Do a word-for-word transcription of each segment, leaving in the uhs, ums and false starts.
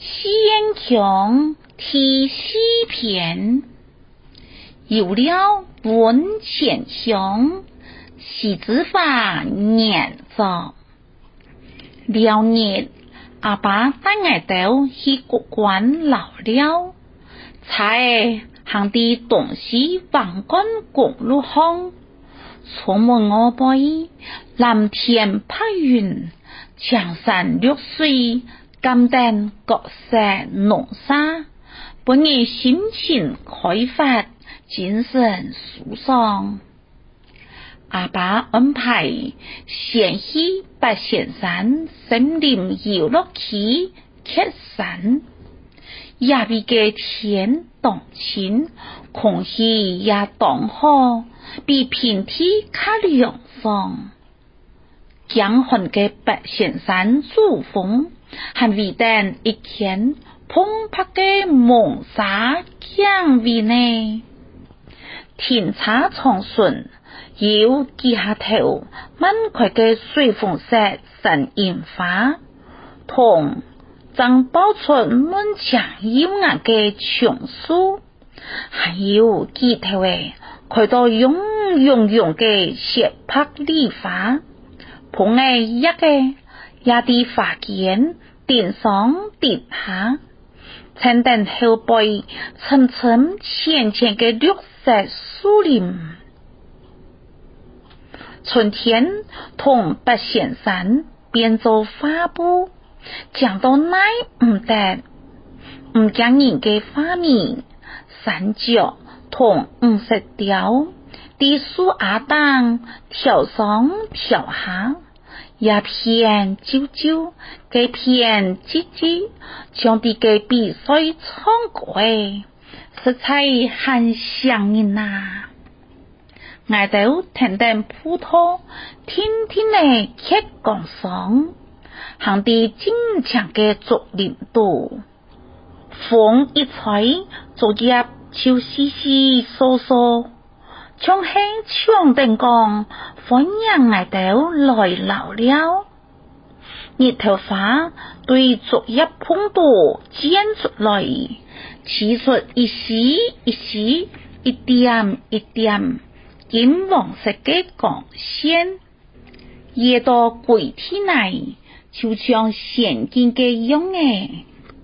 仙强题诗篇，有了文钱香，喜之法年早。了日阿爸带我到去国馆老了，才行的东西王干公路巷，从门我背蓝天白云，江山绿水，甘丹各色浓沙，本日心情开发，精神舒爽。阿爸安排先去八仙山森林游乐区客山，也比个天当晴，空气也当好，比平地较凉爽。江汉嘅八仙山主峰，还为等一天澎湃嘅梦沙姜味呢。天差长顺，有几下头满块嘅水凤石神樱花，同张宝春满墙优雅嘅松树，还有几头诶看到涌涌涌嘅雪白梨花，碰诶一个也伫花间顶上顶下，层等后背层层浅浅嘅绿色树林。春天同八仙山变做花布，讲到乃唔得，唔讲人嘅花面，山脚同五色调，啲树丫当跳上跳下，也偏啾啾，嘅偏吱吱，像啲嘅比赛唱歌诶，实在很像人呐。我都听听葡萄，听听嘞客讲爽，行地坚强嘅竹林度，风一吹，竹叶就稀稀疏疏，像是长定讲，欢迎我都来老了。日头花对竹叶碰到剪出来，起出一丝一丝，一点一点。金黄色嘅光线，夜到鬼天内，就像现金嘅样诶。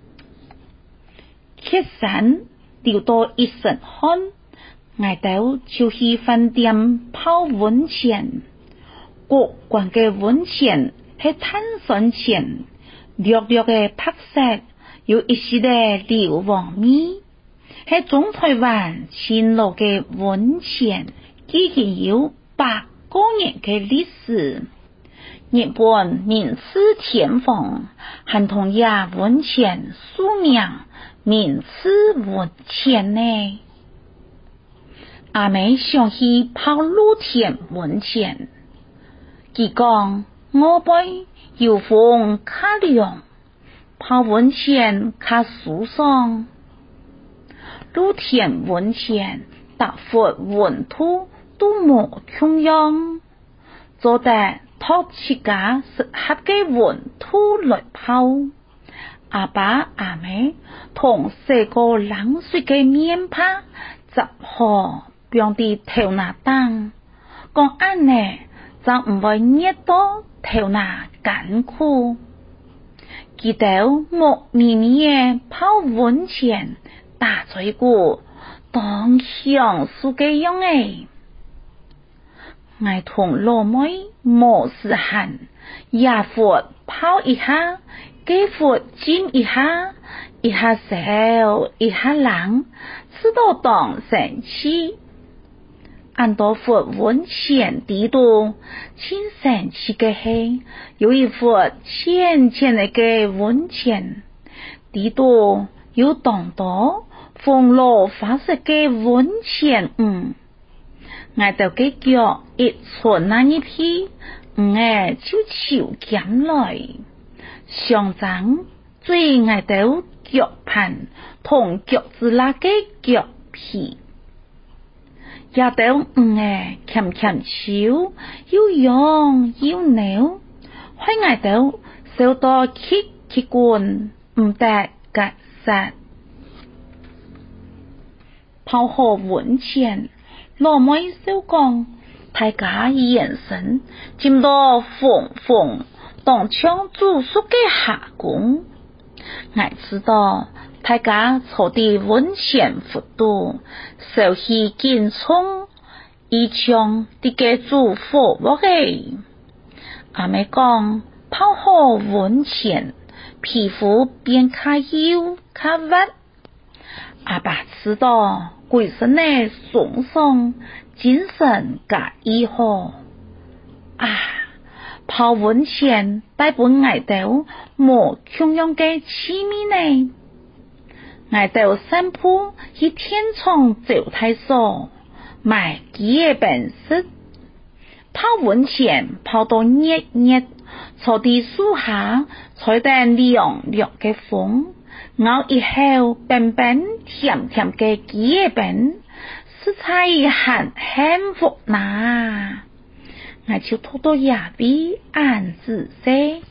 客山流到一身汗，我到就去饭店泡温泉。国馆嘅温泉系碳酸泉，略略嘅白色，有一丝嘅硫磺味，系中台湾新路嘅温泉。已经有百多年的历史，日本明治天皇还同亚温泉署名明治温泉呢。阿妹想去泡露天温泉，佢讲我背有风较凉，泡温泉较舒爽。露天温泉大佛温度都冇同样，做得托起家适合嘅温度来泡。阿爸阿妹同四个冷水嘅面泡，十好放伫头那当，讲安呢就唔会热到头那干枯。记得木咪咪嘅泡温泉，打嘴鼓当享受嘅样诶。我同老妹冇事闲，也佛泡一下，几佛浸一下，一下笑，一下冷，直到当神气。按多佛温泉地度，亲神气嘅系，有一佛浅浅的嘅温泉，地度有当多风罗发射嘅温泉嗯。我就嘅腳一寸那一批，唔誒就手減來，上陣最愛到腳盤同腳趾罅嘅腳皮，也到唔誒鉗鉗手，又癢又扭，開愛到手到棘棘棍，唔得解释。泡好温泉，老妹就讲，大家眼神见到凤凤当枪住宿的下宫，我知道大家坐的温泉幅度，手起紧冲，一枪的个住火锅的。阿妹讲泡好温泉，皮肤变较油较滑。阿爸知道鬼神的爽爽，精神甲以好。啊，泡温泉带本爱豆无同样嘅趣味呢。爱豆散步去天窗走太所，买几个本事。泡温泉泡到热热，坐伫树下吹等凉凉嘅风，咬一口冰冰甜甜嘅几个饼，食材很幸福呐。我就拖到野边暗自说。